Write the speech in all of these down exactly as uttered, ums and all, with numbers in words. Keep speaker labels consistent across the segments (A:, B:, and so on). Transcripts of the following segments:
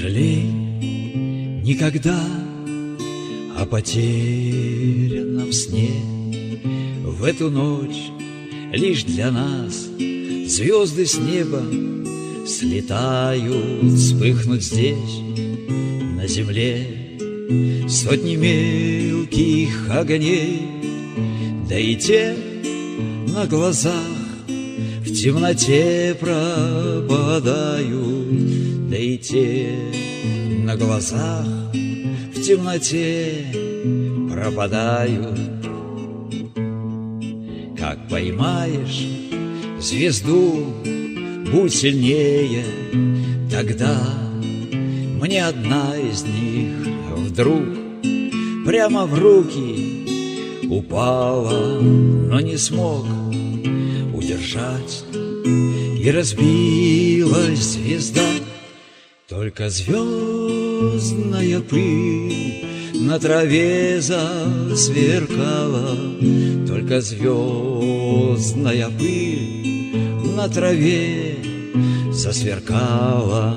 A: жалей никогда о потерянном сне. В эту ночь лишь для нас звезды с неба слетают, вспыхнуть здесь, на земле, сотни мелких огней, да и те на глазах в темноте пропадают, да и те на глазах в темноте пропадают. Как поймаешь звезду, будь сильнее, тогда мне одна из них вдруг прямо в руки упала, но не смог удержать, и разбилась звезда. Только звездная пыль на траве засверкала, только звездная пыль на траве засверкала.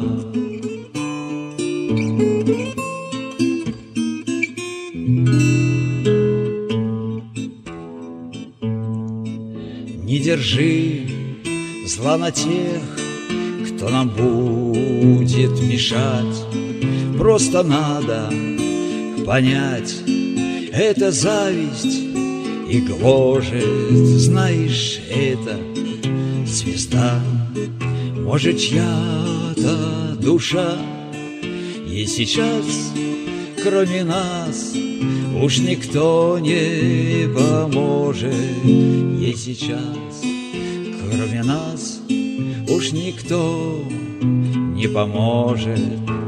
A: Не держи зла на тех, кто нам будет мешать. Просто надо понять, это зависть и гложет, знаешь, это звезда. Может, чья-то душа, и сейчас, кроме нас, уж никто не поможет. Ей сейчас, кроме нас, уж никто не поможет.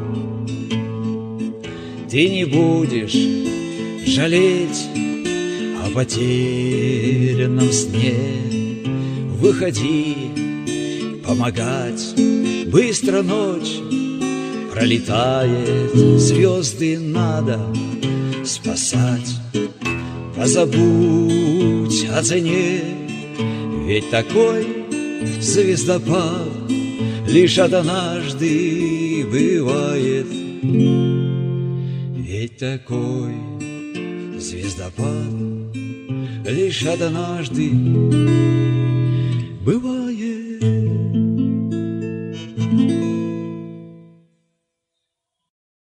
A: Ты не будешь жалеть о потерянном сне. Выходи помогать, быстро ночь пролетает, звезды надо спасать. Позабудь о цене, ведь такой звездопад лишь однажды бывает. Ведь такой звездопад лишь однажды бывает.